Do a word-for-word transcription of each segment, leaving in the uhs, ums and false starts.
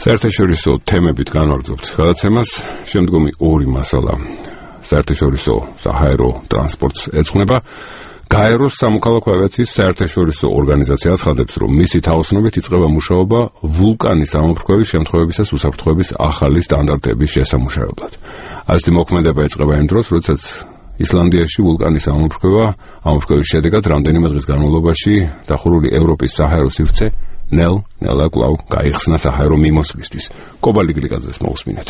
საერთაშორისო თემებით განვაგრძობთ გადაცემას. შემდგომი ორი მასალა საერთაშორისო საჰაერო ტრანსპორტს ეძღვნება. გაეროს სამოქალაქო ავიაციის საერთაშორისო ორგანიზაცია აცხადებს, რომ მისი თაოსნობით იწყება მუშაობა ვულკანის ამოფრქვევის შემთხვევებისას უსაფრთხოების ახალი სტანდარტების შესამუშავებლად. ასეთი მოქმედება იწყება იმ დროს, როდესაც ისლანდიაში ვულკანის ამოფრქვევა ამოფრქვევის შედეგად რამდენიმე დღის განმავლობაში დახურული ევროპის საჰაერო სივრცე ნელ ნელა კვლავ გაიხსნა საჰაერო მიმოსვლისთვის. კობალი გლიკაძეს მოусმინეთ.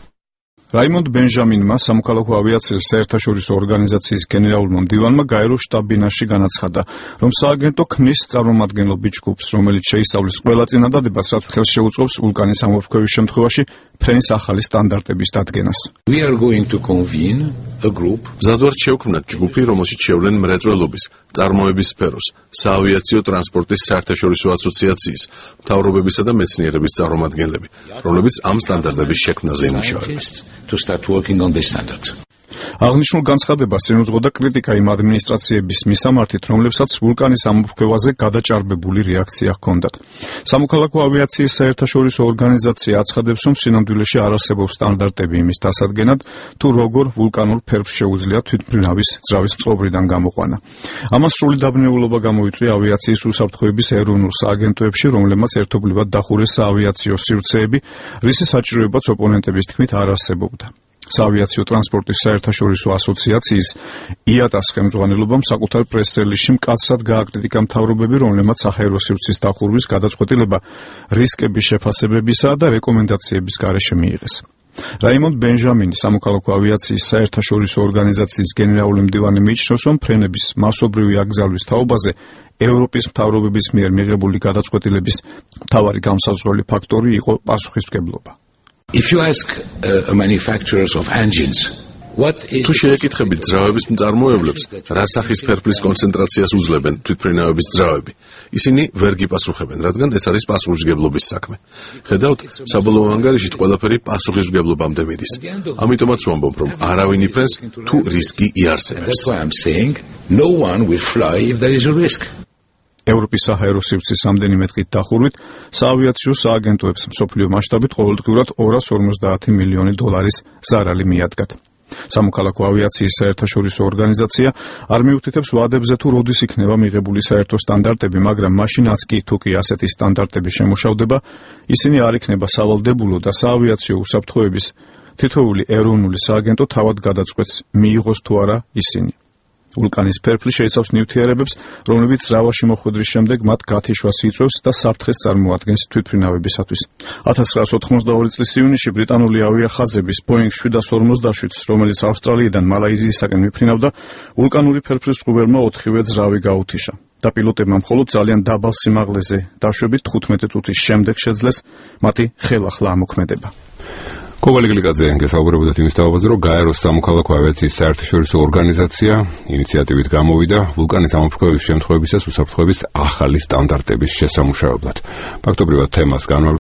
რაიმონდ ბენჟამინმა სამოქალაქო ავიაციის საერთაშორისო ორგანიზაციის გენერალურმა მდივანმა გაეროს შტაბ-ბინაში განაცხადა, რომ სააგენტო ქმნის წარმომადგენლობითი ჯგუფს, რომელიც შეისწავლის ყველა წინადადებას, რაც ხელს შეუწყობს ვულკანის ამოფრქვევის შემთხვევაში ფრენის ახალი სტანდარტების დადგენას. We are going to convene a group. მზადვართ შევქმნათ ჯგუფი, რომელშიც შევლენ მრეწველობის, წარმოების სფეროს, საავიაციო ტრანსპორტის საერთაშორისო ასოციაციის, მთავრობებისა და მეცნიერების წარმომადგენლები, რომლებიც ამ სტანდარტების შექმნაზე იმუშავებენ. To start working on this standard. აღნიშნულ განცხადებას ემუძღოდა კრიტიკა იმ ადმინისტრაციების მისამართით, რომლებსაც ვულკანის ამოფრქვევაზე გადაჭარბებული რეაქცია ჰქონდათ. სამოქალაქო ავიაციის საერთაშორისო ორგანიზაცია აცხადებს, რომ სინამდვილეში არ არსებობს სტანდარტები იმის დასადგენად, თუ როგორ ვულკანურ ფერფს შეუძლია თვითმფრინავის ძრავის წყობრიდან გამოყვანა. ამას სრული დაბნეულობა გამოიწვია ავიაციის უსაფრთხოების ეროვნულ სააგენტოებში, რომლებმაც ერთობლივად დახურეს საავიაციო სივრცეები, რისი საჭიროებაც ოპონენტების თქმით არ არსებობდა. საავიაციო ტრანსპორტის საერთაშორისო ასოციაციის იატას ხელმძღვანელობამ საკუთარ პრეს-რელიზში მკაცრად გააკრიტიკა მთავრობები, რომლებმაც საჰაერო სივრცის დახურვის გადაწყვეტილება რისკების შეფასებებისა და რეკომენდაციების გარეშე მიიღეს. რაიმონდ ბენჟამინი, სამოქალაქო ავიაციის საერთაშორისო ორგანიზაციის გენერალური მდივანი, მიიჩნევს, რომ ფრენების მასობრივი აკრძალვის თაობაზე ევროპის მთავრობების მიერ მიღებული გადაწყვეტილების მთავარი განსაზღვრელი ფაქტორი იყო პასუხისმგებლობა. If you ask uh, manufacturers of engines, what is თუ შეეკითხებით ძრავების მწარმოებლებს, რა სახის ფერფლის კონცენტრაციას უძლებენ თვითმფრინავების ძრავები, ისინი ვერ გიპასუხებენ, რადგან ეს არის პასუხისმგებლობის საქმე. ხედავთ, საბოლოო ანგარიშით ყველაფერი პასუხისმგებლობამდე მიდის. ამიტომაც ვამბობ, რომ არავინ იფრენს, თუ რისკი იარსებებს. That's why I'm saying no one will fly if there is a risk. ევროპის საჰაერო სივრცის რამდენიმე დღით დახურვით საავიაციო სააგენტოებს მსოფლიო მასშტაბით ყოველდღიურად ორას ორმოცდაათი მილიონი დოლარის ზარალი მიადგათ. სამოქალაქო ავიაციის საერთაშორისო ორგანიზაცია არ მიუთითებს ვადებზე, თუ როდის იქნება მიღებული საერთო სტანდარტები, მაგრამ მაშინაც კი, თუ კი ასეთი სტანდარტების შემუშავდება, ისინი არ იქნება სავალდებულო და საავიაციო უსაფრთხოების თითოეული ეროვნული სააგენტო თავად გადაწყვეტს, მიიღოს თუ არა ისინი. ვულკანის ფერფლი შეიცავს ნივთიერებებს, რომლებიც ძრავაში მოხვედრის შემდეგ მათ გათიშვას იწვევს და საფრთხეს წარმოადგენს თვითმფრინავებისათვის. ათას ცხრაასი ოცდაორი წლის ივნისში ბრიტანული ავიახაზების Boeing შვიდას ორმოცდაშვიდს, რომელიც ავსტრალიიდან მალაიზიისაკენ მიფრინავდა, ვულკანური ფერფლის წყუბერმა ოთხივე ძრავი გაუთიშა და პილოტებმა მხოლოდ ძალიან დაბალ სიმაღლეზე დაშვებით თხუთმეტი წუთის შემდეგ შეძლეს მათი ხელახლა ამოქმედება. კობალი გლიკაძე გესაუბრებოდათ იმის თაობაზე, რომ გაეროს სამოქალაქო ავიაციის საერთაშორისო ორგანიზაცია ინიციატივით გამოვიდა ვულკანის ამოფრქვევის შემთხვევებისას უსაფრთხოების ახალი სტანდარტების შესამუშავებლად. ფაქტობრივად თემას განვაგრძობთ.